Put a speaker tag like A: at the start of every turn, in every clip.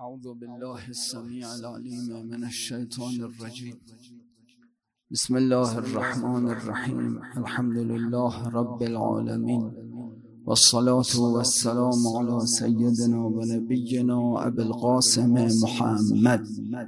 A: أعوذ بالله السميع العليم من الشيطان الرجيم. بسم الله الرحمن الرحيم. الحمد لله رب العالمين، والصلاة والسلام على سيدنا ونبينا أبي القاسم محمد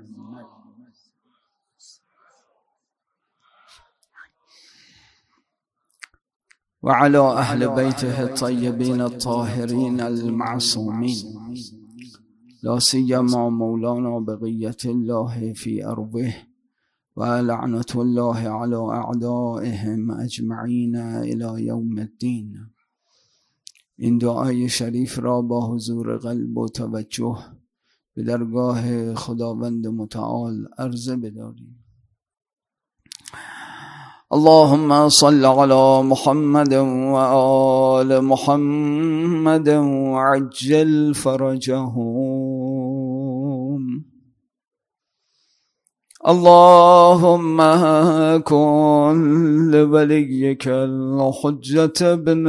A: وعلى أهل بيته الطيبين الطاهرين المعصومين، لا سيما مولانا بقية الله في أرضه، ولعنة الله على أعدائهم أجمعين إلى يوم الدين. این دعای شریف را با حضور قلب و توجه به درگاه خداوند متعال عرضه بداریم. اللهم صل على محمد وآل محمد وعجل فرجهم. اللهم كن لوليك الحجة بن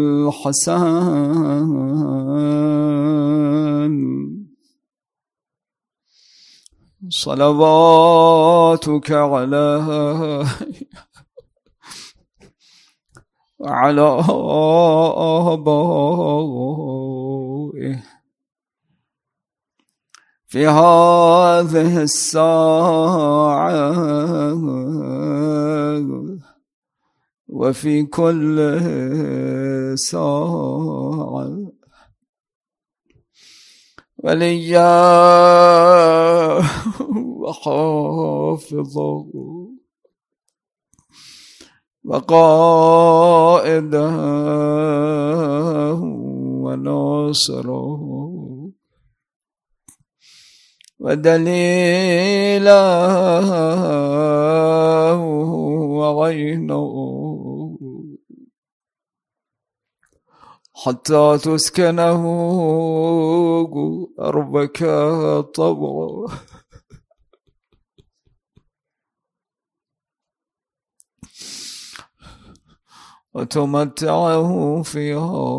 A: الحسن صلواتك عليه وعلى آبائه في هذه الساعة وفي كل ساعة، وليا وحافظه وقائده وناصره ودليله وعينه، حتى تسكنه أرضك طوعا وتمتعه فيها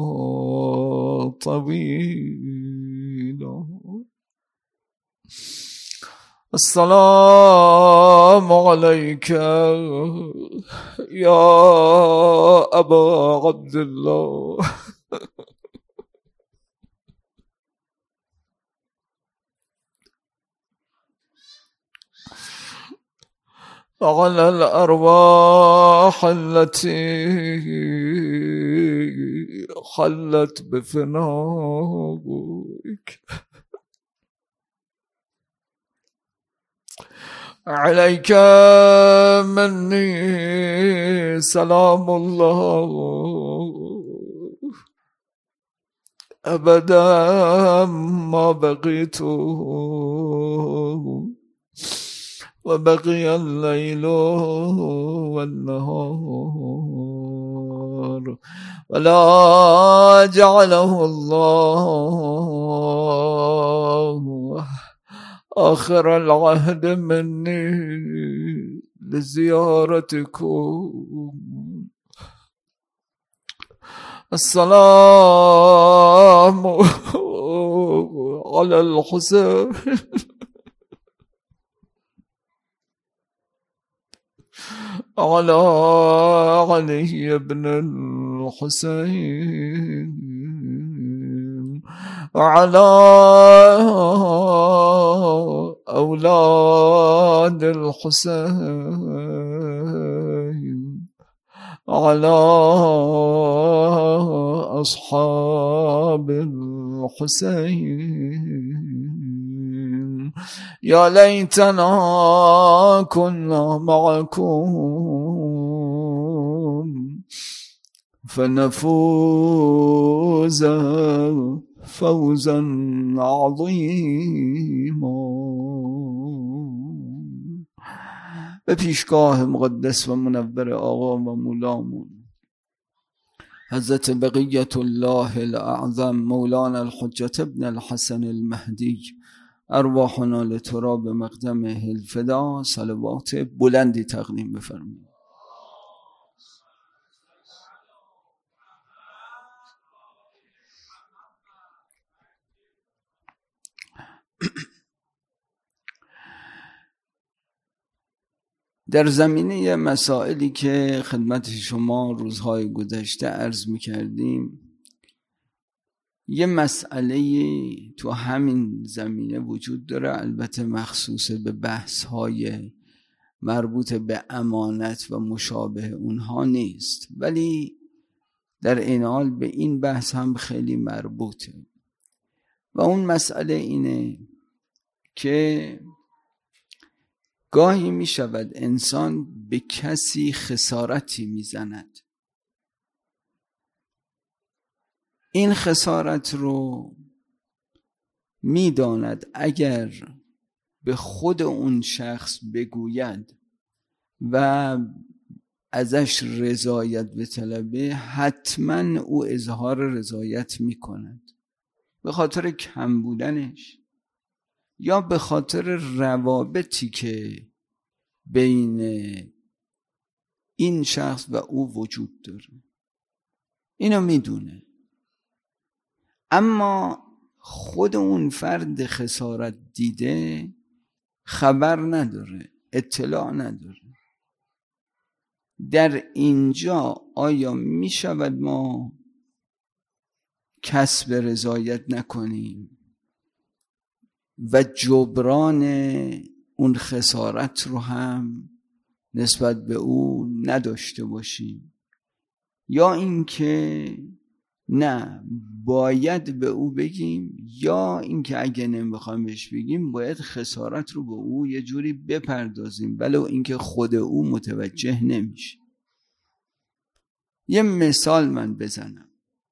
A: طويلا. السلام عليك يا أبا عبد الله وعلى الأرواح التي خلت بفنائك. عليك مني سلام الله أبدا ما بقيت وبقي الليل والنهار، ولا جعله الله آخر العهد مني لزيارتكم. السلام على الحسين على علي بن الحسين وعلى أولاد الحسين وعلى أصحاب الحسين. يا ليتنا كنا معكم فنفوز فوزا عظيما. به پیشگاه مقدس و منور آقا و مولامون حضرت بقیت الله الاعظم مولانا الحجة ابن الحسن المهدی، ارواحنا لتراب مقدمه الفدا، صلوات بلندی تقدیم بفرمایید. در زمینه مسائلی که خدمت شما روزهای گذشته عرض می‌کردیم، یه مسئله تو همین زمینه وجود داره، البته مخصوص به بحث‌های مربوط به امانت و مشابه اونها نیست، ولی در این حال به این بحث هم خیلی مربوطه و اون مسئله اینه که گاهی می شود انسان به کسی خسارتی می زند. این خسارت رو می داند اگر به خود اون شخص بگوید و ازش رضایت بطلبه، حتما او اظهار رضایت می کند، به خاطر کم بودنش یا به خاطر روابطی که بین این شخص و او وجود داره. اینو میدونه، اما خود اون فرد خسارت دیده خبر نداره، اطلاع نداره. در اینجا آیا می شود ما کسب رضایت نکنیم و جبران اون خسارت رو هم نسبت به او نداشته باشیم، یا اینکه نه باید به او بگیم، یا اینکه اگه نمیخوایم بهش بگیم باید خسارت رو به او یه جوری بپردازیم ولو اینکه خود او متوجه نمیشه. یه مثال من بزنم.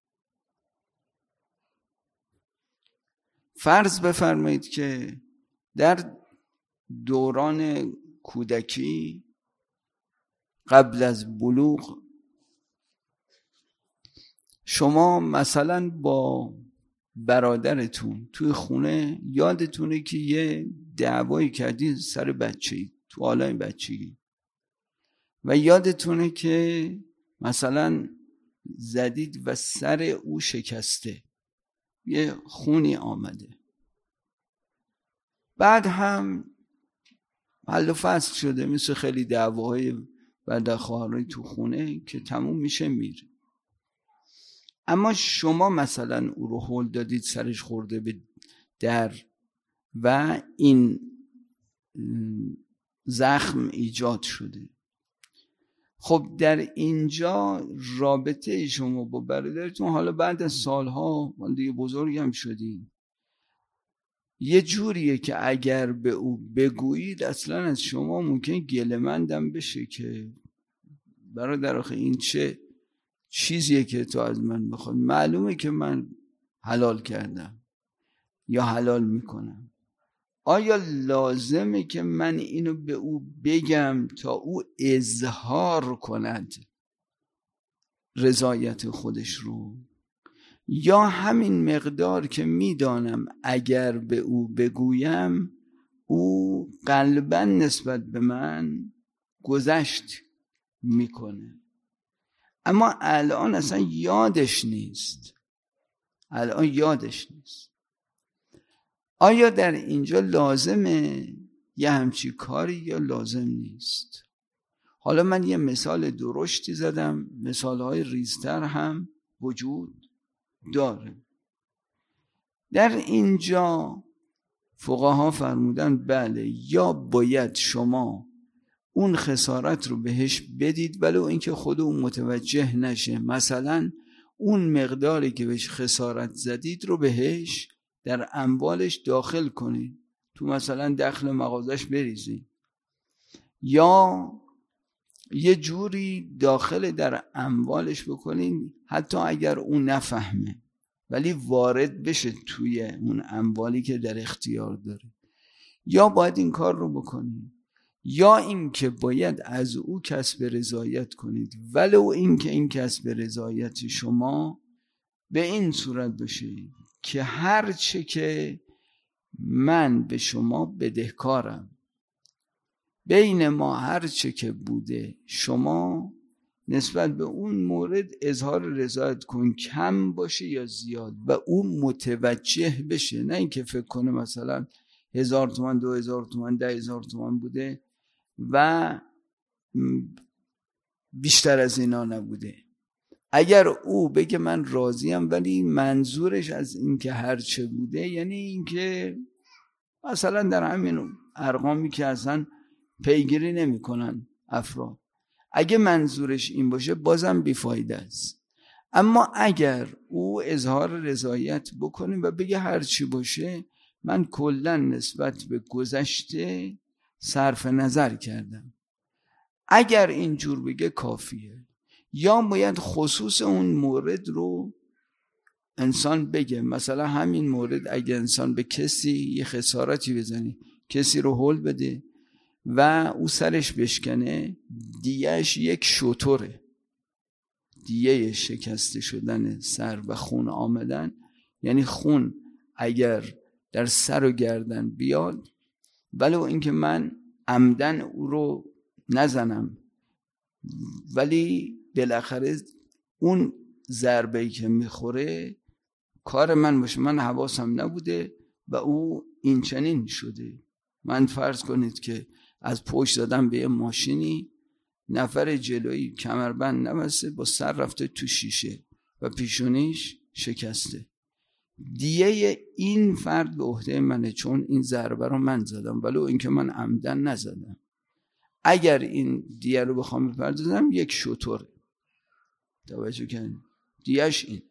A: فرض بفرمایید که در دوران کودکی قبل از بلوغ شما مثلا با برادرتون توی خونه یادتونه که یه دعوایی کردید سر بچه‌ای تو حالای بچگی و یادتونه که مثلا زدید و سر او شکسته، یه خونی آمده، بعد هم حل و فصل شده، مثل خیلی دعواهای برادر خواهرای تو خونه که تموم میشه میره. اما شما مثلا او رو هل دادید سرش خورده به در و این زخم ایجاد شده. خب در اینجا رابطه شما با برادرتون، حالا بعد از سالها دیگه بزرگ هم شدید، یه جوریه که اگر به او بگویید اصلا از شما ممکن گله‌مندم بشه که برادر آخه این چه چیزیه که تو از من بخوای، معلومه که من حلال کردم یا حلال میکنم. آیا لازمه که من اینو به او بگم تا او اظهار کند رضایت خودش رو، یا همین مقدار که میدانم اگر به او بگویم او قلباً نسبت به من گذشت میکنه، اما الان اصلا یادش نیست، آیا در اینجا لازمه یه همچی کاری یا لازم نیست؟ حالا من یه مثال درشتی زدم، مثالهای ریزتر هم وجود داره. در اینجا فقها فرمودن بله، یا باید شما اون خسارت رو بهش بدید ولو اینکه خود اون متوجه نشه، مثلا اون مقداری که بهش خسارت زدید رو بهش در اموالش داخل کنید، تو مثلا دخل مغازش بریزید، یا یه جوری داخل در اموالش بکنید حتی اگر اون نفهمه ولی وارد بشه توی اون اموالی که در اختیار داره، یا باید این کار رو بکنید، یا اینکه باید از او کسب رضایت کنید ولو اینکه این کسب رضایت شما به این صورت بشه که هر چه که من به شما بدهکارم، بین ما هر چه که بوده شما نسبت به اون مورد اظهار رضایت کن، کم باشه یا زیاد، و او متوجه بشه، نه اینکه فکر کنه مثلا 1000 تومان 2000 تومان 10,000 تومان بوده و بیشتر از اینا نبوده. اگر او بگه من راضیم ولی منظورش از این که هرچه بوده یعنی این که مثلا در همین ارقامی که اصلا پیگیری نمی کنن افراد، اگه منظورش این باشه بازم بیفایده است. اما اگر او اظهار رضایت بکنه و بگه هرچی باشه من کلا نسبت به گذشته صرف نظر کردم، اگر اینجور بگه کافیه. یا باید خصوص اون مورد رو انسان بگه. مثلا همین مورد اگه انسان به کسی یه خسارتی بزنه، کسی رو هول بده و او سرش بشکنه، دیهش یک شتره، دیه شکسته شدن سر و خون آمدن، یعنی خون اگر در سر و گردن بیاد ولو اینکه من عمدن او رو نزنم ولی بالاخره اون ضربه‌ای که میخوره کار من باشه، من حواسم نبوده و او این چنین شده. من فرض کنید که از پشت زدم به یه ماشینی، نفر جلویی کمربند نبسته، با سر رفته تو شیشه و پیشونیش شکسته. دیه این فرد به عهده منه چون این ضربه رو من زدم ولو اینکه من عمدن نزدم. اگر این دیه رو بخوام بپردازم یک شتره، توجه کنید، دیهش این.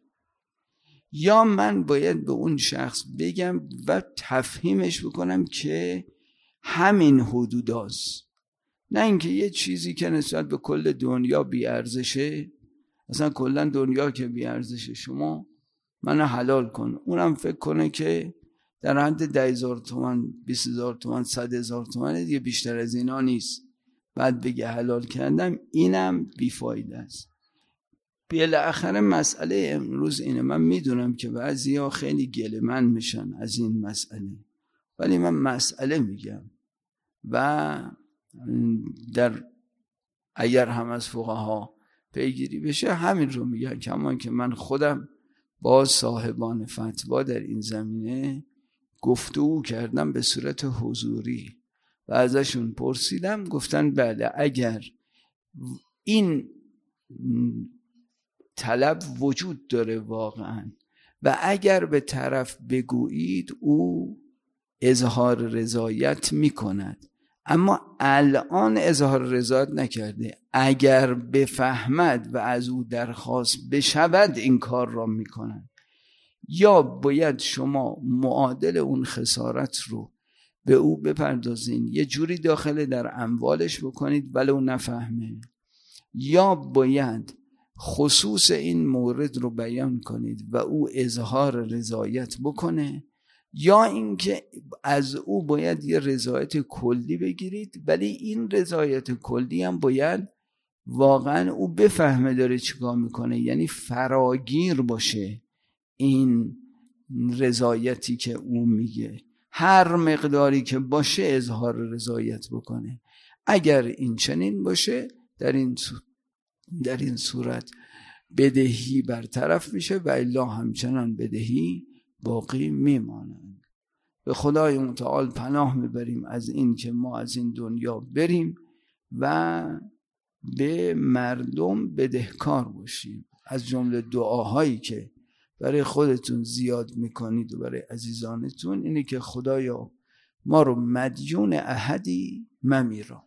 A: یا من باید به اون شخص بگم و تفهیمش بکنم که همین حدود هست، نه اینکه یه چیزی که نسبت به کل دنیا بی ارزشه، اصلا کلا دنیا که بی ارزشه شما منو حلال کن، اونم فکر کنه که در حد 10,000 تومان 20,000 تومان 100,000 تومان دیگه بیشتر از اینا نیست، بعد بگه حلال کردم، اینم بیفایده است. بالاخره مسئله امروز اینه، من میدونم که بعضیا خیلی گله‌مند میشن از این مسئله، ولی من مسئله میگم و در اگر هم از فقها پیگیری بشه همین رو میگن، کمان که من خودم با صاحبان فتوا در این زمینه گفتگو کردم به صورت حضوری و ازشون پرسیدم، گفتن بله اگر این طلب وجود داره واقعا و اگر به طرف بگویید او اظهار رضایت میکند، اما الان اظهار رضایت نکرده، اگر بفهمد و از او درخواست بشود این کار را میکنند. یا باید شما معادل اون خسارت رو به او بپردازین، یه جوری داخل در اموالش بکنید ولو نفهمه، یا باید خصوص این مورد رو بیان کنید و او اظهار رضایت بکنه، یا اینکه از او باید یه رضایت کلی بگیرید ولی این رضایت کلی هم باید واقعا او بفهمه داره چیکار میکنه، یعنی فراگیر باشه این رضایتی که او میگه، هر مقداری که باشه اظهار رضایت بکنه. اگر این چنین باشه در این صورت بدهی برطرف میشه و الا همچنان بدهی باقی میماند. به خدای متعال پناه میبریم از این که ما از این دنیا بریم و به مردم بدهکار باشیم. از جمله دعاهایی که برای خودتون زیاد میکنید و برای عزیزانتون اینه که خدایا ما رو مدیون احدی ممیرا.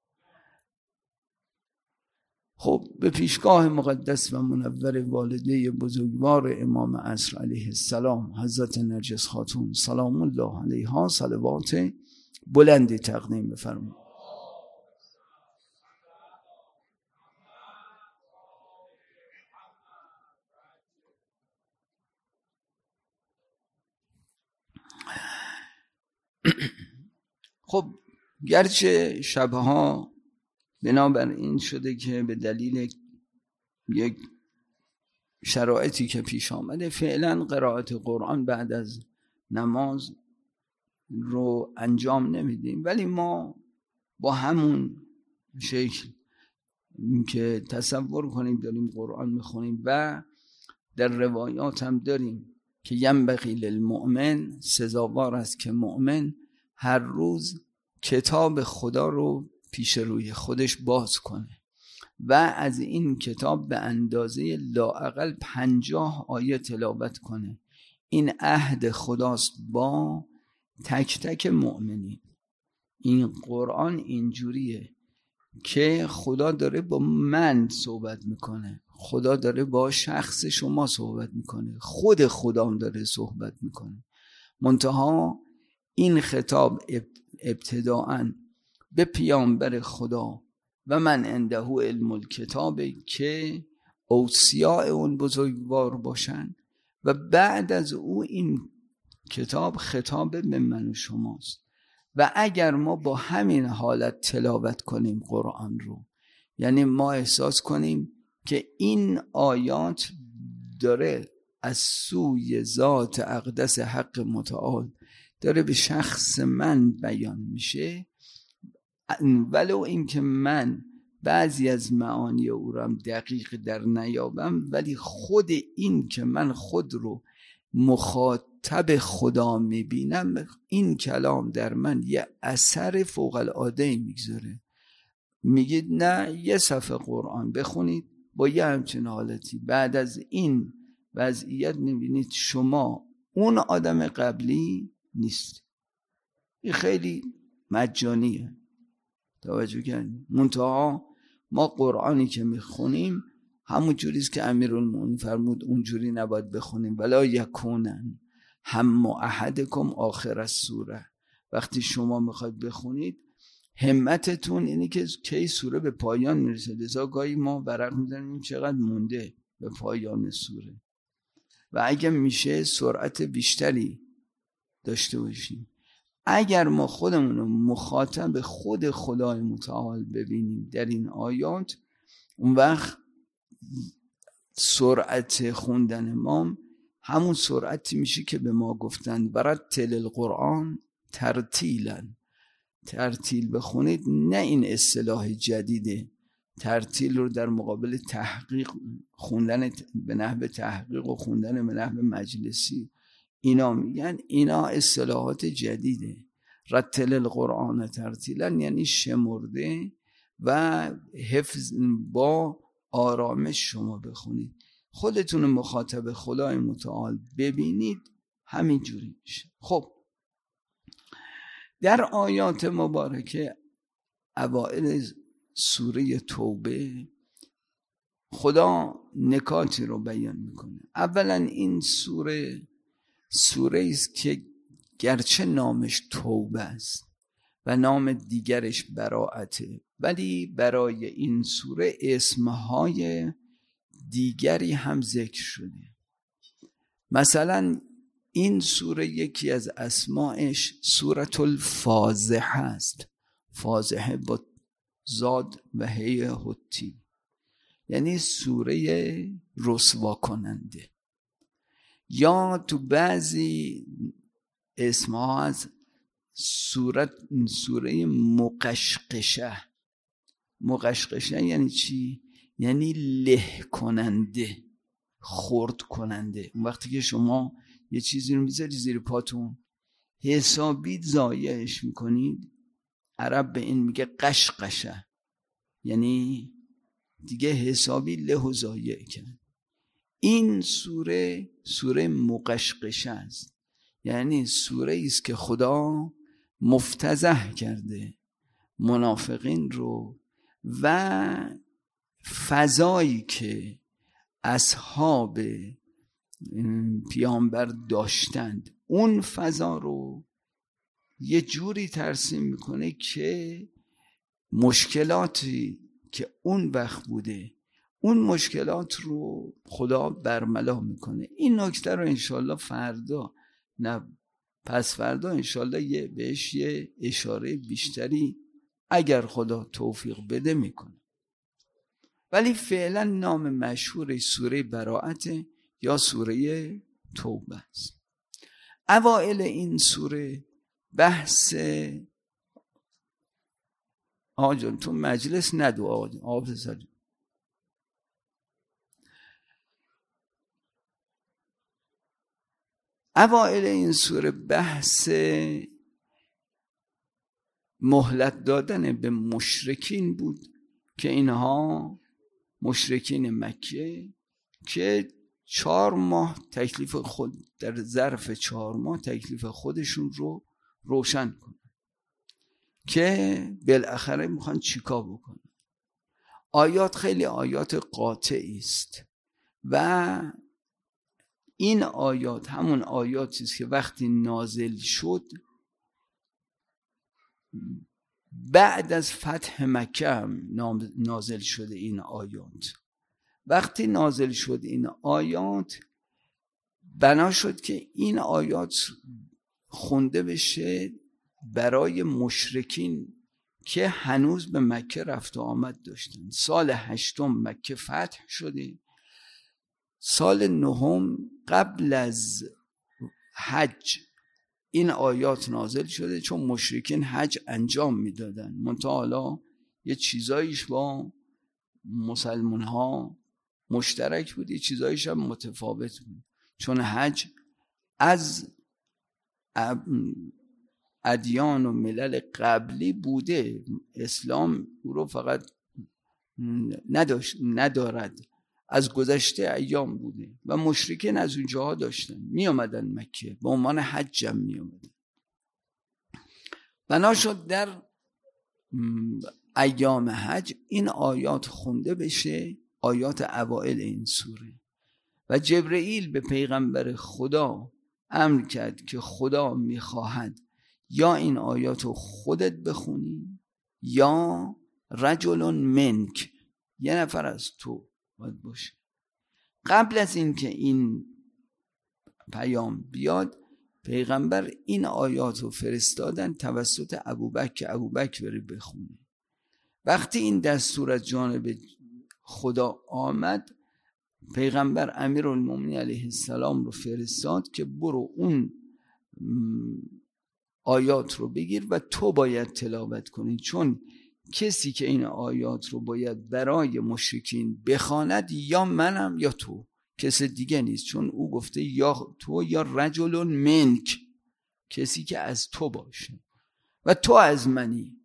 A: خب به پیشگاه مقدس و منور والده بزرگوار امام عصر علیه السلام حضرت نرجس خاتون سلام الله علیها صلوات بلندی تقدیم بفرمایید. خب گرچه شبها بنابر این شده که به دلیل یک شرایطی که پیش آمده فعلا قرائت قرآن بعد از نماز رو انجام نمیدیم، ولی ما با همون شکل که تصور کنیم داریم قرآن میخونیم و در روایات هم داریم که ینبغی للمؤمن، سزاوار است که مؤمن هر روز کتاب خدا رو پیش روی خودش باز کنه و از این کتاب به اندازه لااقل 50 آیه تلاوت کنه. این عهد خداست با تک تک مؤمنین. این قرآن اینجوریه که خدا داره با من صحبت میکنه، خدا داره با شخص شما صحبت میکنه، خود خدام داره صحبت میکنه. منتها این خطاب ابتداءً به پیامبر خدا و من عنده علم الکتاب که اوصیاء اون بزرگوار باشن و بعد از او این کتاب خطاب به من و شماست. و اگر ما با همین حالت تلاوت کنیم قرآن رو، یعنی ما احساس کنیم که این آیات داره از سوی ذات اقدس حق متعال داره به شخص من بیان میشه، ولو اینکه من بعضی از معانی او رو هم دقیق در نیابم، ولی خود این که من خود رو مخاطب خدا میبینم، این کلام در من یه اثر فوق العاده میگذاره. میگید نه یه صفحه قرآن بخونید با یه همچین حالتی، بعد از این وضعیت میبینید شما اون آدم قبلی نیست. این خیلی مجانیه، توجه کردید؟ منتها ما قرآنی که میخونیم همون جوریست که امیرالمومنین فرمود اونجوری نباید بخونیم. ولا یکونن هم احدکم آخر السوره. وقتی شما میخواید بخونید همتتون اینه که کی سوره به پایان میرسه. لذا گاهی ما ورق میزنیم چقدر مونده به پایان سوره و اگه میشه سرعت بیشتری داشته باشیم. اگر ما خودمون رو مخاطب خود خدای متعال ببینیم در این آیات، اون وقت سرعت خوندن ما همون سرعتی میشه که به ما گفتن برتل القرآن ترتیلا، ترتیل بخونید. نه این اصطلاح جدیده، ترتیل رو در مقابل تحقیق خوندن به نحو تحقیق و خوندن به نحو مجلسی اینا میگن، اینا اصطلاحات جدیده. رتل القرآن ترتیلا یعنی شمرده و حفظ با آرامش شما بخونید. خودتون مخاطب خدای متعال ببینید همین جوری میشه. خب در آیات مبارکه اوائل سوره توبه خدا نکاتی رو بیان میکنه. اولا این سوره است که گرچه نامش توبه است و نام دیگرش براءته، ولی برای این سوره اسمهای دیگری هم ذکر شده. مثلا این سوره یکی از اسمائش سورة الفاضحه است. فاضحه با زاد و هی حتی، یعنی سوره رسوا کننده. یا تو بعضی اسمها از سوره مقشقشه. مقشقشه یعنی چی؟ یعنی له کننده، خرد کننده. اون وقتی که شما یه چیزی رو میذاری زیر پاتون حسابی ضایعش میکنید، عرب به این میگه قشقشه، یعنی دیگه حسابی له و ضایع کرد. این سوره مقشقشه است، یعنی سوره است که خدا مفتضح کرده منافقین رو و فضایی که اصحاب پیامبر داشتند اون فضا رو یه جوری ترسیم میکنه که مشکلاتی که اون وقت بوده اون مشکلات رو خدا برملا میکنه. این نکته رو انشالله فردا نه پس فردا انشالله بهش یه اشاره بیشتری اگر خدا توفیق بده میکنه. ولی فعلا نام مشهور سوره براءت یا سوره توبه است. اوائل این سوره بحث آجان تو مجلس ندو آب بذاری. اوائل این سوره بحث مهلت دادن به مشرکین بود که اینها مشرکین مکه که 4 ماه تکلیف خود در ظرف 4 ماه تکلیف خودشون رو روشن کنن که بالاخره میخوان چیکار بکنن. آیات خیلی آیات قاطعی است و این آیات همون آیاتی است که وقتی نازل شد بعد از فتح مکه هم نازل شده این آیات. وقتی نازل شد این آیات بنا شد که این آیات خونده بشه برای مشرکین که هنوز به مکه رفت و آمد داشتن. سال 8 مکه فتح شده، سال 9 قبل از حج این آیات نازل شده، چون مشرکین حج انجام میدادن منتها حالا یه چیزایش با مسلمان ها مشترک بود، یه چیزایش هم متفاوت بود، چون حج از ادیان و ملل قبلی بوده، اسلام او رو فقط ندارد، از گذشته ایام بوده و مشرکین از اونجاها داشتن می آمدن مکه به عنوان حج هم می آمدن. بنا شد در ایام حج این آیات خونده بشه، آیات اوائل این سوره، و جبرئیل به پیغمبر خدا امر کرد که خدا میخواهد یا این آیات رو خودت بخونی یا رجل منک، یه نفر از تو باید باشه. قبل از این که این پیام بیاد پیغمبر این آیات رو فرستادن توسط ابوبکر که ابوبکر بره بخونه. وقتی این دستور از جانب خدا آمد پیغمبر امیرالمومنین علیه السلام رو فرستاد که برو اون آیات رو بگیر و تو باید تلاوت کنی، چون کسی که این آیات رو باید برای مشرکین بخواند یا منم یا تو، کس دیگه نیست، چون او گفته یا تو یا رجل منک، کسی که از تو باشه و تو از منی.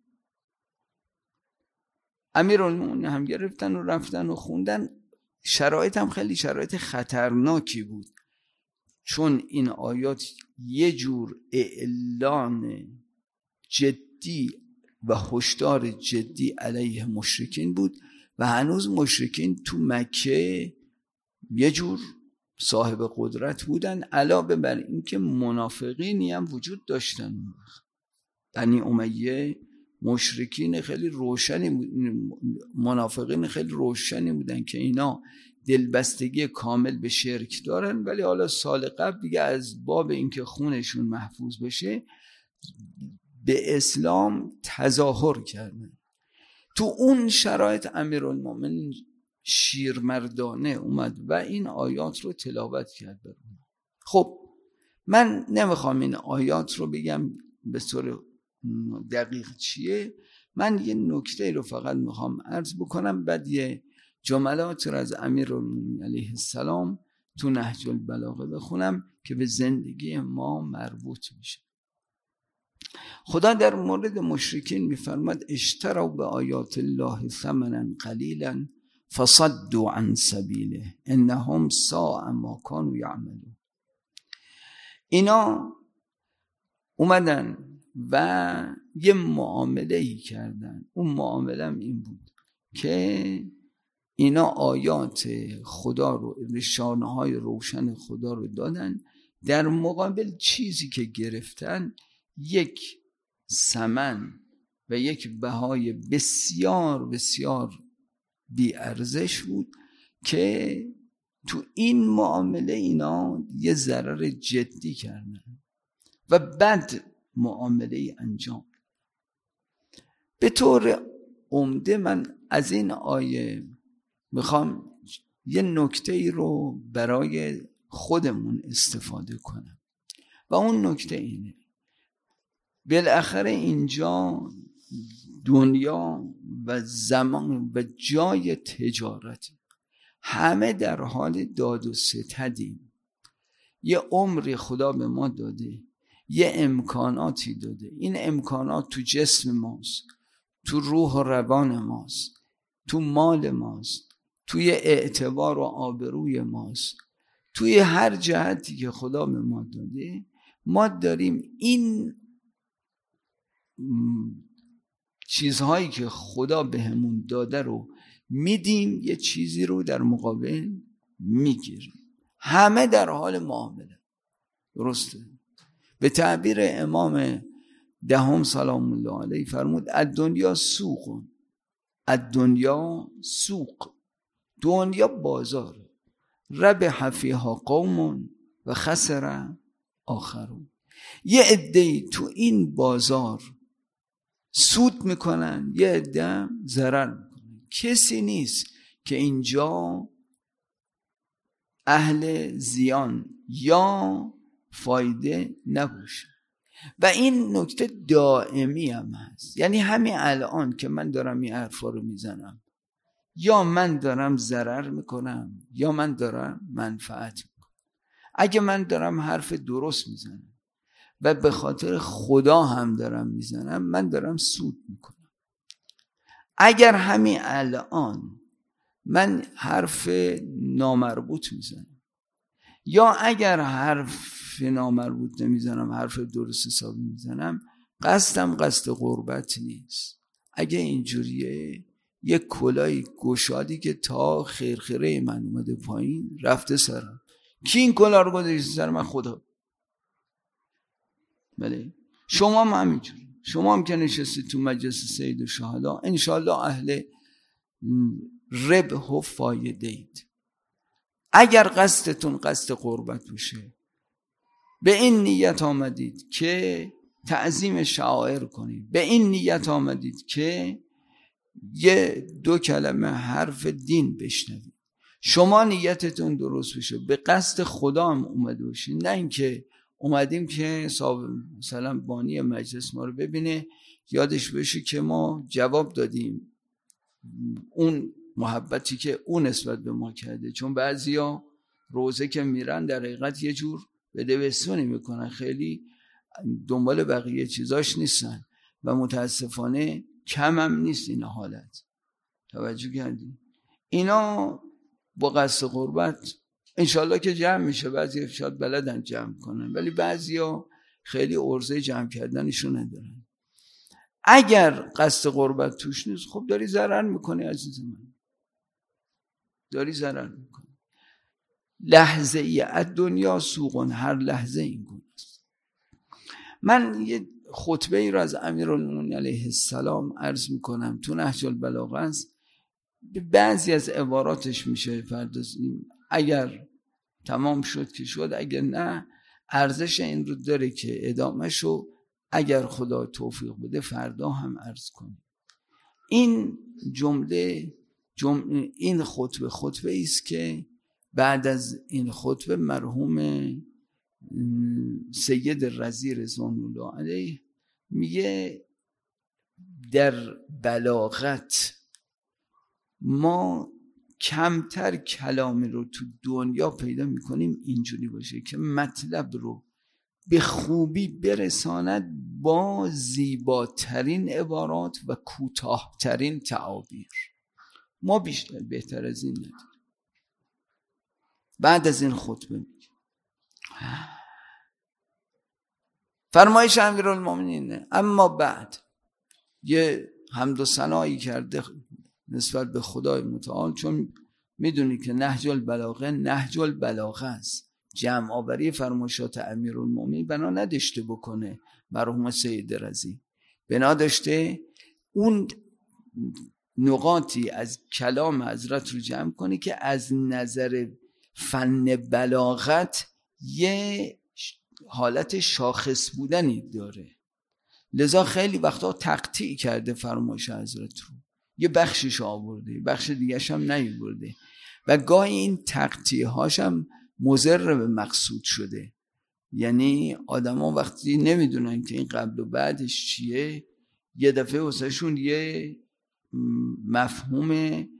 A: امیرالمومنین هم گرفتن و رفتن و خوندن. شرایط هم خیلی شرایط خطرناکی بود، چون این آیات یه جور اعلان جدی و هشدار جدی علیه مشرکین بود و هنوز مشرکین تو مکه یه جور صاحب قدرت بودن، علاوه بر این که منافقینی هم وجود داشتن. بنی امیه مشرکین خیلی روشنی، منافقین خیلی روشنی بودن که اینا دلبستگی کامل به شرک دارن، ولی حالا سال قبل دیگه از باب اینکه خونشون محفوظ بشه به اسلام تظاهر کردن. تو اون شرایط امیرالمومنین شیرمردانه اومد و این آیات رو تلاوت کرد. خب من نمیخوام این آیات رو بگم به طور دقیق چیه، من یه نکته رو فقط میخوام عرض بکنم، بعد یه جملات رو از امیرالمومنین علیه السلام تو نهج البلاغه بخونم که به زندگی ما مربوط میشه. خدا در مورد مشرکین میفرماد اشتروا به آیات الله ثمنا قلیلا فصدوا عن سبیله انهم ساء ما كانوا یعملون. اینا اومدن و یه معامله‌ای کردن، اون معامله هم این بود که اینا آیات خدا رو، نشانه‌های روشن خدا رو دادن، در مقابل چیزی که گرفتن یک ثمن و یک بهای بسیار بسیار بی ارزش بود که تو این معامله اینا یه ضرر جدی کردن و بد معامله ای انجام. به طور عمده من از این آیه میخوام یه نکته ای رو برای خودمون استفاده کنم و اون نکته اینه: بالاخره اینجا دنیا و زمان و جای تجارت، همه در حال داد و ستدیم. یه عمری خدا به ما داده، یه امکاناتی داده. این امکانات تو جسم ماست، تو روح و روان ماست، تو مال ماست، توی اعتبار و آبروی ماست، توی هر جهتی که خدا به ما داده. ما داریم این چیزهایی که خدا بهمون داده رو میدیم، یه چیزی رو در مقابل میگیریم. همه در حال معامله. درسته؟ به تعبیر امام دهم سلام الله علیه فرمود الدنیا سوق، الدنیا سوق، دنیا بازاره، ربح فیها قوم و خسر آخرون. یه عده‌ای تو این بازار سود میکنن، یه عده ضرر میکنن. کسی نیست که اینجا اهل زیان یا فایده نباشه. و این نکته دائمی هم هست. یعنی همین الان که من دارم این حرفا رو میزنم، یا من دارم ضرر میکنم یا من دارم منفعت میکنم. اگه من دارم حرف درست میزنم و به خاطر خدا هم دارم میزنم، من دارم سود میکنم. اگر همین الان من حرف نامربوط میزنم، یا اگر حرف نامربوط نمیزنم، حرف درست حسابی میزنم، قصدم قصد غربت نیست. اگه اینجوریه، یک کلاه گشادی که تا خرخره من اومده پایین رفته سرم. کی این کلاه رو گذاشته سر من؟ خدا. بله، شما هم همینجوری. شما هم که نشستید تو مجلس سید الشهدا، انشالله اهل ربح و فایده اید. اگر قصدتون قصد قربت باشه، به این نیت آمدید که تعظیم شعائر کنید، به این نیت آمدید که یه دو کلمه حرف دین بشنوید، شما نیتتون درست بشه، به قصد خدا هم اومده باشید، نه اینکه اومدیم که مثلا بانی مجلس ما رو ببینه، یادش بشه که ما جواب دادیم اون محبتی که اون نسبت به ما کرده. چون بعضیا روزه که میرن در حقیقت یه جور بدبستونی میکنن، خیلی دنبال بقیه چیزاش نیستن و متاسفانه کم هم نیست این حالت. توجه کردیم؟ اینا با قصد قربت انشالله که جمع میشه. بعضی شاید بلدن جمع کنن، ولی بعضیا خیلی عرضه جمع کردنشون ندارن. اگر قصد قربت توش نیست، خب داری ضرر میکنی عزیز من، داری ضرر میکنی. لحظه ای از دنیا سوقن، هر لحظه این گونه است. من یه خطبه ای رو از امیرالمومنین علیه السلام عرض میکنم، تو نهج البلاغه است. به بعضی از عباراتش میشه پردازیم. اگر تمام شد که شد، اگر نه ارزش این رو داره که ادامه شو اگر خدا توفیق بده فردا هم عرض کنیم. این این خطبه است که بعد از این خطبه مرحوم سید رضی رضوان الله علیه میگه در بلاغت ما کمتر کلامی رو تو دنیا پیدا میکنیم اینجوری باشه که مطلب رو به خوبی برساند با زیباترین عبارات و کوتاهترین تعابیر. ما بیشتر بهتر از این نداریم. بعد از این خطبه میگه فرمایش امیرالمومنین اما بعد یه حمد و ثنایی کرده نسبت به خدای متعال، چون میدونی که نهج البلاغه است. جمع آوری فرمایشات امیرالمومنین بنا نداشته بکنه مرحوم سید رضی، بنا داشته اون نقاطی از کلام حضرت رو جمع کنه که از نظر فن بلاغت یه حالت شاخص بودنی داره. لذا خیلی وقتا تقطیع کرده فرمایش حضرت رو، یه بخشش آورده، بخش دیگه‌ش هم نیاورده و گاهی این تقطیع هاش هم مضر به مقصود شده. یعنی آدما وقتی نمیدونن که این قبل و بعدش چیه، یه دفعه واسهشون یه مفهوم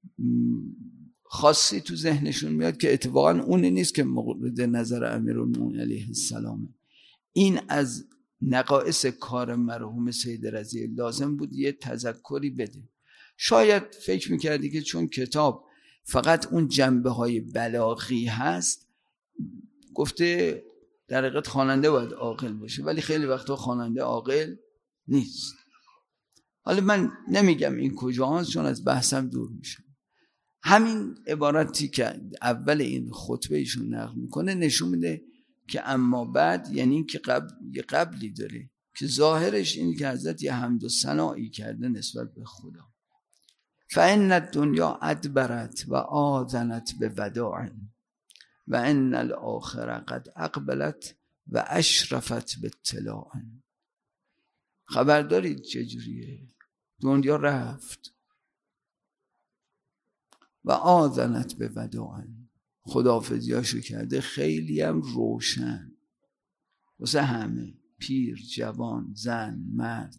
A: خاصی تو ذهنشون میاد که اتفاقا اون نیست که مورد نظر امیرالمومنین علیه السلامه. این از نقائص کار مرحوم سید رضی لازم بود یه تذکری بده. شاید فکر میکردی که چون کتاب فقط اون جنبه های بلاغی هست، گفته در حقیقت خواننده باید عاقل باشه، ولی خیلی وقتا خواننده عاقل نیست. حالا من نمیگم این کجا هست چون از بحثم دور میشه. همین عبارتی که اول این خطبه ایشون نقل میکنه نشون میده که اما بعد یعنی این که یه قبلی داره که ظاهرش این که حضرت یه حمد و ثنایی کرده نسبت به خدا. فان الدنیا ادبرت و آذنت به وداع و ان الاخره قد اقبلت و اشرفت به اطلاع. خبر دارید چجوریه؟ دنیا رفت و آذنت به وداع، خداحافظیاشو کرده، خیلی هم روشن واسه همه، پیر، جوان، زن، مرد.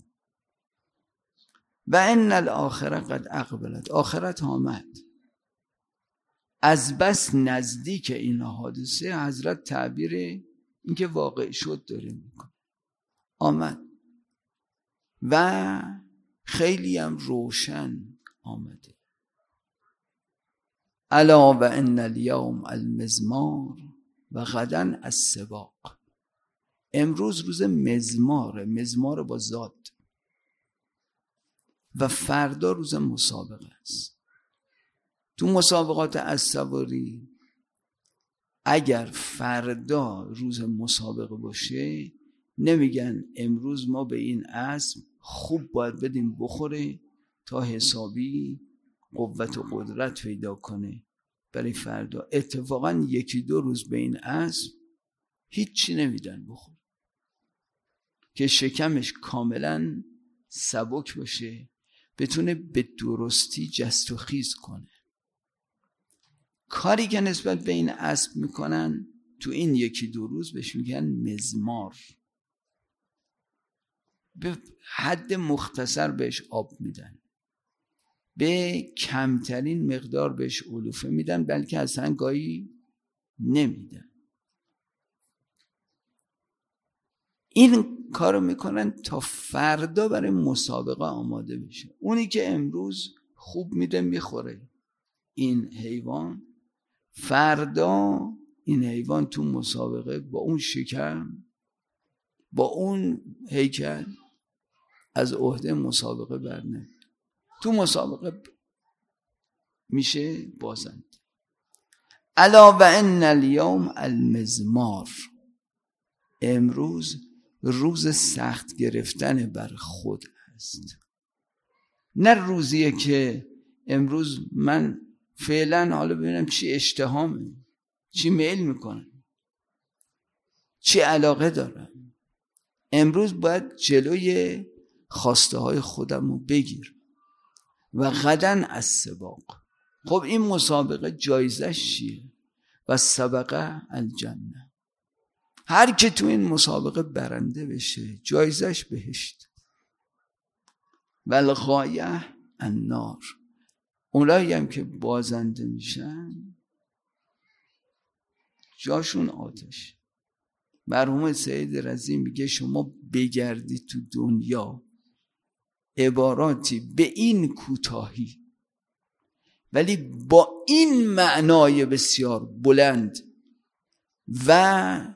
A: و ان الاخره قد اقبلت، آخرت آمد. از بس نزدیک این حادثه حضرت تعبیر این که واقع شد داره میکنه، آمد و خیلی هم روشن آمده. الا و ان الیوم المزمار و غدا السباق. امروز روز مزماره، مزمار با زاد، و فردا روز مسابقه است. تو مسابقات اسواری اگر فردا روز مسابقه باشه نمیگن امروز ما به این اسب خوب باید بدیم بخوره تا حسابی قوت و قدرت پیدا کنه برای فردا. اتفاقا یکی دو روز به این اسب هیچی نمیدن بخوره که شکمش کاملا سبک باشه، بتونه به درستی جست و خیز کنه. کاری که نسبت به این اسب میکنن تو این یکی دو روز بهش میگن مزمار. به حد مختصر بهش آب میدن، به کمترین مقدار بهش علوفه میدن، بلکه اصلا گاهی نمیدن. این کارو میکنن تا فردا برای مسابقه آماده بشه. اونی که امروز خوب میده میخوره این حیوان، فردا این حیوان تو مسابقه با اون شکم، با اون هیکل از عهده مسابقه برنه، تو مسابقه میشه بازند. الا و ان الیوم المزمار. امروز روز سخت گرفتن بر خود است. نه روزیه که امروز من فعلا حالا ببینم چی اشتهامه، چی میل میکنم، چی علاقه دارم. امروز باید جلوی خواسته های خودم رو بگیر. و غدن از سباق. خب این مسابقه جایزش چیه؟ و سبقه الجنه. هر که تو این مسابقه برنده بشه جایزش بهشت. و الغایه النار. اونایی هم که بازنده میشن جاشون آتش. مرحوم سید رضی میگه شما بگردی تو دنیا عباراتی به این کوتاهی ولی با این معنای بسیار بلند و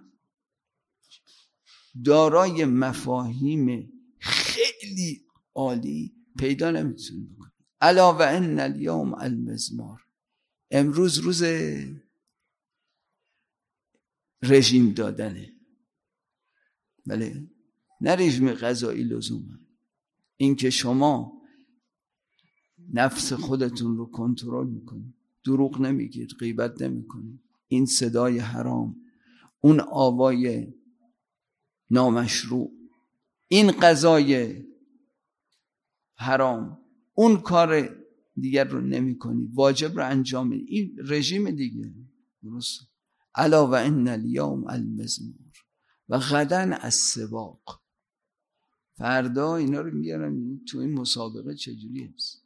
A: دارای مفاهیم خیلی عالی پیدا نمیتونی بکنی. الا و ان الیوم المزمار. امروز روز رژیم دادنه، بله، نه رژیم غذایی لزوما. این که شما نفس خودتون رو کنترل میکنید، دروغ نمیگید، غیبت نمیکنید، این صدای حرام، اون آوای نامشروع، این غذای حرام، اون کار دیگر رو نمیکنید، واجب رو انجام میدید. این رژیم دیگه. درست. الا و ان الیوم المزمار و غدا السباق. فردا اینا رو میارن تو این مسابقه چجوری هست.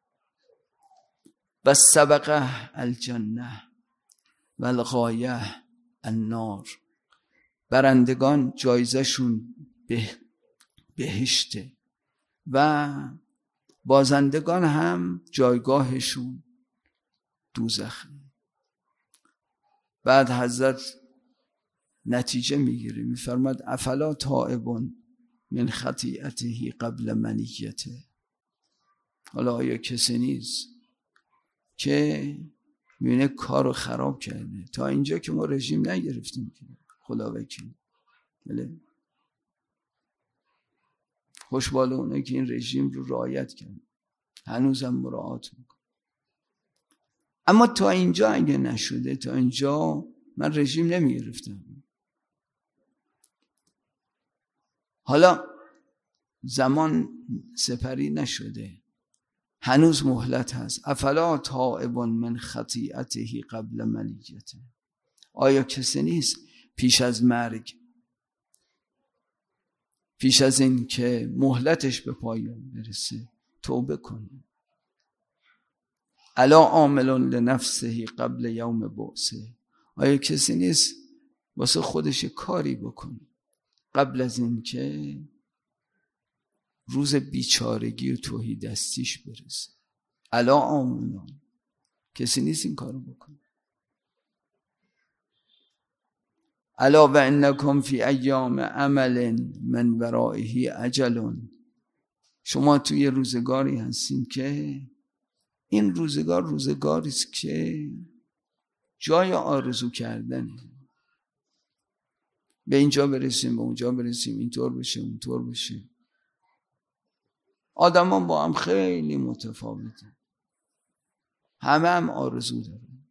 A: و سبقه الجنه و الغایه النار. برندگان جایزشون بهشته و بازندگان هم جایگاهشون دوزخه. بعد حضرت نتیجه میگیره، میفرماد افلا تائبون من خطیئته قبل منیته. حالا آیا کسی نیست که میبینه کارو خراب کرده؟ تا اینجا که ما رژیم نگرفتیم که خدا وکیل، بله خوشبال اونه که این رژیم رو رعایت کرد، هنوزم مراعات میکنه. اما تا اینجا اگه نشده، تا اینجا من رژیم نمیگرفتم. حالا زمان سپری نشده، هنوز مهلت هست. افلا تائبون من خطیئته قبل منیته. آیا کسی نیست پیش از مرگ، پیش از این که مهلتش به پایان برسه توبه کنه؟ الا عامل لنفسه قبل یوم بعثه. آیا کسی نیست واسه خودش کاری بکنه قبل از این که روز بیچارگی و توهی دستیش برسه؟ الا عاملون، کسی نیست این کارو بکنه؟ الا و انکم فی ایام عمل من ورائه اجل. شما توی روزگاری هستین که این روزگار روزگاری است که جای آرزو کردنه. به اینجا برسیم، به اونجا برسیم، اینطور بشه اونطور بشه. آدمان با هم خیلی متفاوته، همه هم آرزو دارن.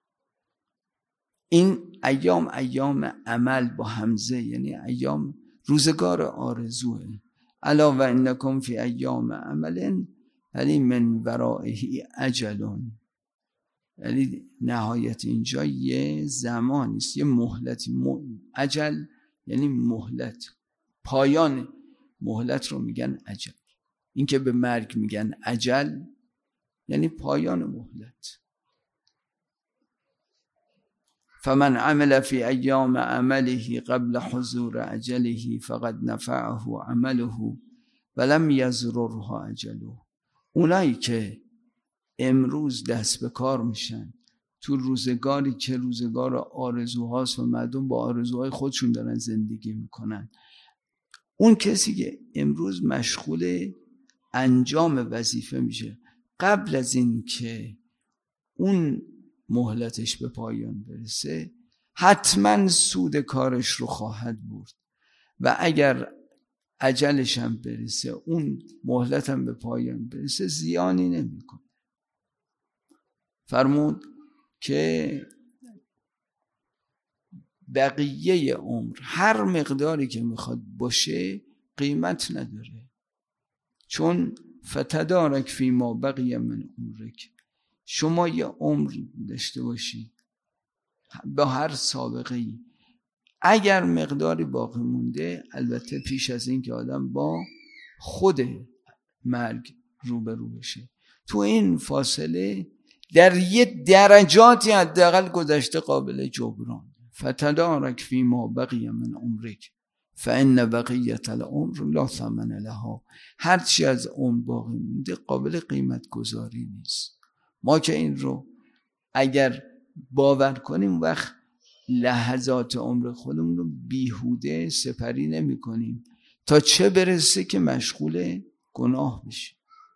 A: این ایام عمل با همزه، یعنی ایام روزگار آرزوه. الا و انکم فی ایام عمل ولی من ورائه اجلون. یعنی نهایت اینجا یه زمانی است، یه مهلتی. اجل یعنی مهلت، پایان مهلت رو میگن اجل. این که به مرگ میگن اجل یعنی پایان مهلت. فمن عمل فی ایام عمله قبل حضور اجله فقد نفعه عمله ولم یضرره اجله. اونایی که امروز دست به کار میشن تو روزگاری که روزگار آرزوهاست و مردم با آرزوهای خودشون دارن زندگی میکنن، اون کسی که امروز مشغول انجام وظیفه میشه قبل از این که اون مهلتش به پایان برسه، حتما سود کارش رو خواهد برد و اگر اجلش هم برسه، اون مهلت هم به پایان برسه، زیانی نمیکنه. فرمود که بقیه عمر هر مقداری که میخواد باشه قیمت نداره، چون فتدارک فی ما بقیه من عمرک. شما یه عمر داشته باشی با هر سابقه ای، اگر مقداری باقی مونده، البته پیش از این که آدم با خود مرگ روبرو بشه، تو این فاصله در یه درجاتی حداقل گذشته قابل جبران. فتدارک فی ما بقیه من عمرک فان بقیت العمر لا ثمن لها. هرچی از عمر باقی مونده قابل قیمت گذاری نیست. ما که این رو اگر باور کنیم، وقت لحظات عمر خودمون رو بیهوده سپری نمی کنیم، تا چه برسه که مشغول گناه بشیم.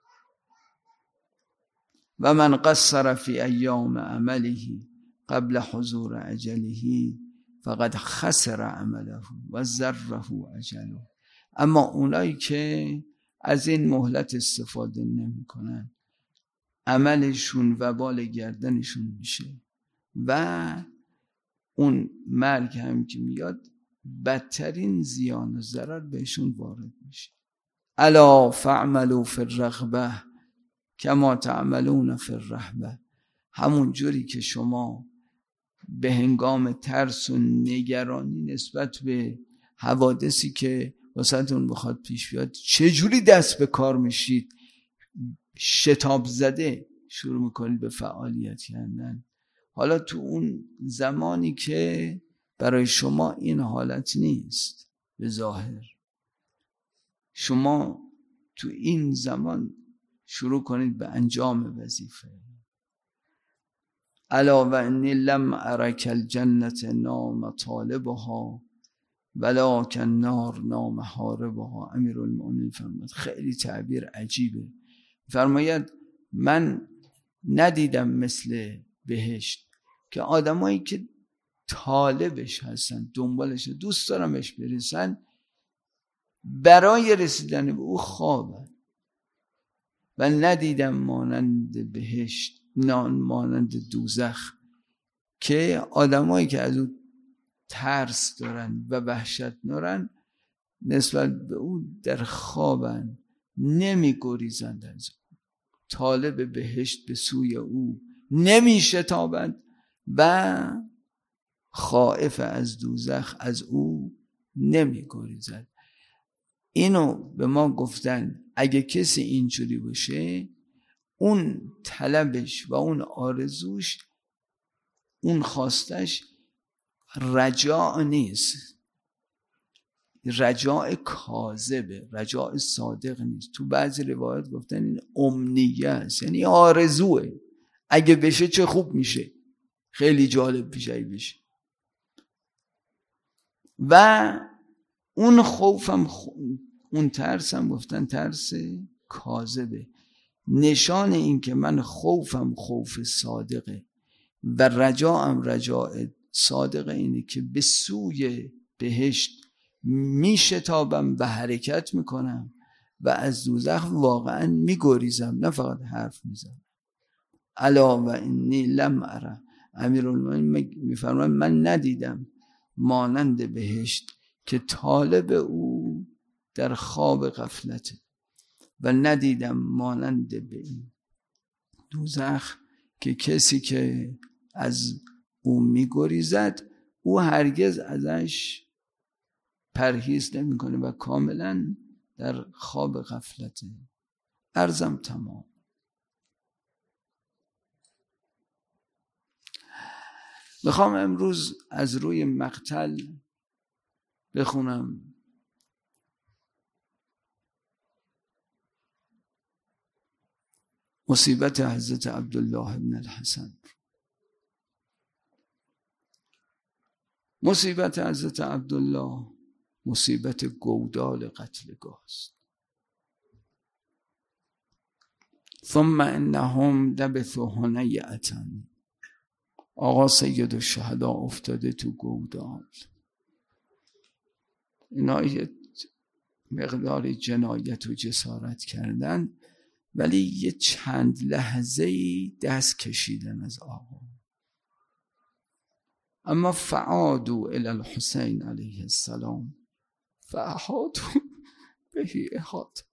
A: و من قصر فی ایام عمله قبل حضور اجله فقد خسر عمله و ضره اجله. اما اونایی که از این مهلت استفاده نمی کنن، عملشون وبال گردنشون میشه و اون مرگ هم که میاد بدترین زیان و ضرر بهشون وارد میشه. الا فاعملوا فی الرغبه کما تعملون فی الرهبه. همون جوری که شما به هنگام ترس و نگرانی نسبت به حوادثی که واسهتون بخواد پیش بیاد چجوری دست به کار میشید، شتاب زده شروع میکنید به فعالیت کردن، حالا تو اون زمانی که برای شما این حالت نیست به ظاهر. شما تو این زمان شروع کنید به انجام وظیفه. الا و انی لم ارک الجنة نام طالبها ولکن نار نام حاربها. امیرالمؤمنین فرماید، خیلی تعبیر عجیبه، فرماید من ندیدم مثل بهشت که آدمایی که طالبش هستن، دنبالش، دوست دارن بهش برسن، برای رسیدن به او خوابن. و ندیدم مانند بهشت، مانند دوزخ، که آدمایی که از او ترس دارن و وحشت دارن نسبت به او در خوابن، نمی گریزند از او، طالب بهشت به سوی او نمی شتابند و خائف از دوزخ از او نمی گریزد. اینو به ما گفتن اگه کسی اینجوری باشه، اون طلبش و اون آرزوش، اون خواستش رجاء نیست، رجاء کاذبه، رجاء صادق نیست. تو بعضی روایات گفتن این امنیه است، یعنی آرزوه، اگه بشه چه خوب میشه، خیلی جالب پیشه بشه. و اون خوفم، اون ترسم گفتن ترس کاذبه. نشان این که من خوفم خوف صادقه و رجاءم رجاء صادقه اینه که به سوی بهشت میشتابم و حرکت میکنم و از دوزخ واقعا میگریزم، نه فقط حرف میزنم. الا و انی لم اره. امیرالمؤمنین میفرماید من ندیدم مانند بهشت که طالب او در خواب غفلته، و ندیدم مانند به این دوزخ که کسی که از او میگریزد او هرگز ازش پرهیز نمیکنه و کاملا در خواب غفلته. عرضم تمام. میخوام امروز از روی مقتل بخونم مصیبت حضرت عبدالله بن الحسن. مصیبت حضرت عبدالله مصیبت گودال قتلگاه است. ثم انهم لبثوا هنیئة. آقا سید الشهدا افتاده تو گودال. اینا یه مقدار جنایت و جسارت کردن، ولی یه چند لحظه‌ای دست کشیدن از آقا. اما فعادوا الی الحسین علیه السلام فاحاطوا به احاطه.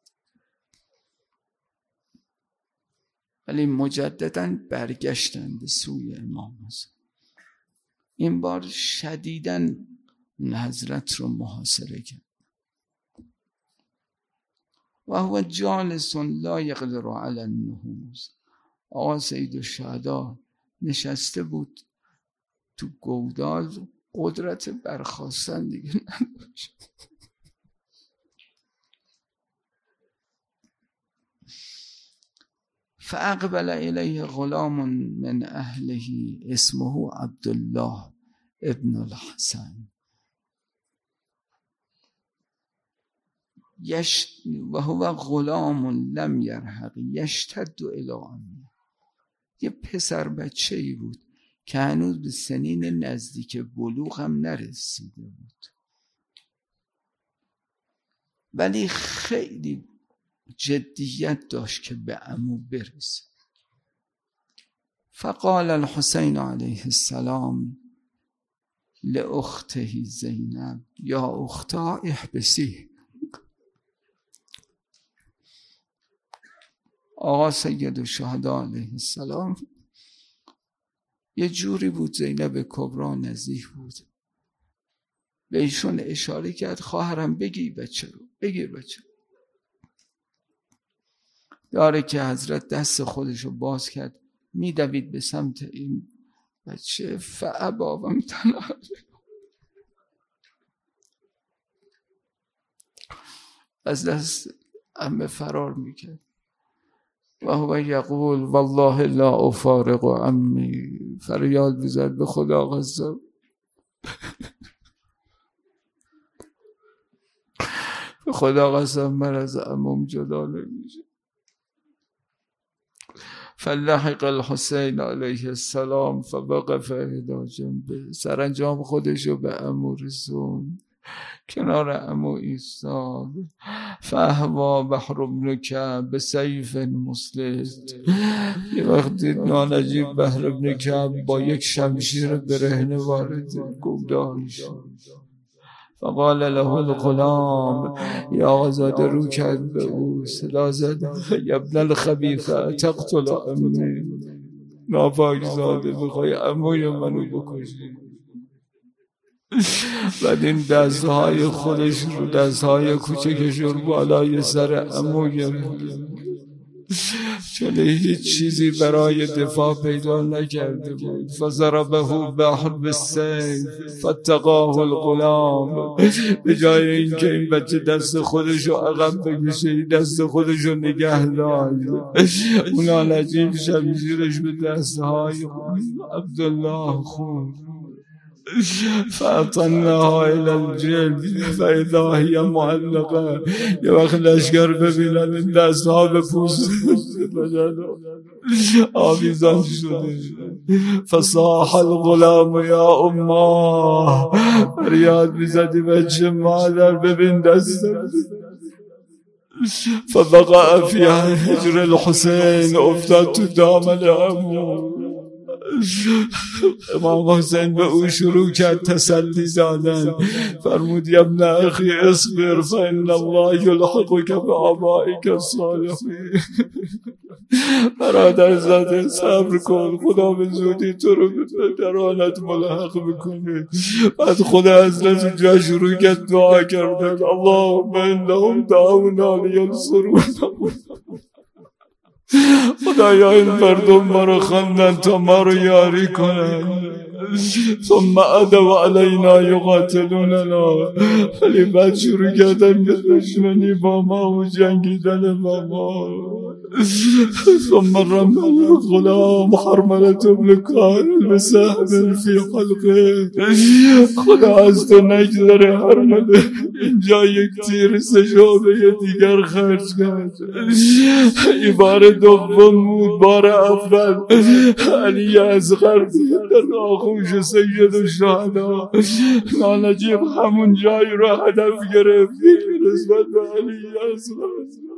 A: ولی مجددا برگشتن به سوی امام حسین. این بار شدیداً حضرت رو محاصره کرد. و هو جالس لا یقدر علی النهوض. آقا سید الشهدا نشسته بود تو گودال، قدرت برخاستن دیگه نداشت. فاقبل الیه غلام من اهله اسمه عبدالله ابن الحسن و هو غلام لم یرهق یشتد الی امه. یه پسر بچه‌ای بود که هنوز به سنین نزدیک بلوغ هم نرسیده بود، ولی خیلی جدیت داشت که به عمو برسه. فقال الحسین علیه السلام لاخته زینب یا اختا احبسی. آقا سید الشهدا علیه السلام یه جوری بود زینب کبرا نزدیک بود، به ایشون اشاره کرد خواهرم بگیر بچه رو، بگیر بچه رو. داره که حضرت دست خودش رو باز کرد، میدوید به سمت این بچه. فعبا و امتنع. از دست عمه فرار میکرد و هو یقول والله لا افارق عمی، فریاد میزد به خدا قسم به خدا قسم من از عموم جدا نمیشه. فلحق الحسین علیه السلام فوقف الی جنبه، سرانجام خودشو به عمو رسون، کنار عمو ایستاد. فاهوا بحر بن کعب بسیف مسلط، یه وقت دید نانجیب بحر بن کعب با یک شمشیر برهنه وارد گودال شد. فقال له الغلام، یا آقازاده رو کرد به او، صدا زد یا ابن الخبیثه تقتل عمی، ناپاک زاده میخوای عموی منو بکشی. بعد این دستهای خودش رو دستهای کوچکش رو بالای سر عموی، چون هیچ چیزی برای دفاع پیدا نکرده بود. فضربه بحر بالسیف فاتقاه الغلام، به جای اینکه این بچه دست خودشو عقب بکشه دست خودشو نگه داشت، اونا نجیب شمشیرش به دستهای عبدالله خورد. فاطنها الى الجلد فاذا هي معلقه، یه وقت لشکر ببینن این دست ها به پوست آویزان شده. فصاح الغلام یا امه، فریاد میزدی بچه مادر ببین دست. فوقع فی حجر الحسین، افتاد تو دامن عمو. امام حسین به او شروع کرد تسلی دادن، فرمود یا ابن اخی اصبر فان الله یلحقک بآبائک الصالحین، برادر زاده صبر کن، خدا به زودی تو رو به پدرانت ملحق میکنه. بعد خدا حضرت اونجا شروع کرد دعا کردن، اللهم انهم دعونا لینصرونا، خدایا این مردم ما رو خواندن تا ما رو یاری کنن، ثم ادوا علینا یقاتلوننا، ولی بعد شروع کردن به دشمنی با ما و جنگیدن با ما. ثم رمى الغلام حرملة ابن كامل بسهم في حلقه، خدا از تو نگذره حرمله، اینجا یک تیر سشابه دیگر خرج کرد. این بار دوم بود، بار اول علی اصغر در آغوش سید الشهدا، نانجیب همون جایی رو هدف گرفت نسبت به علی اصغر.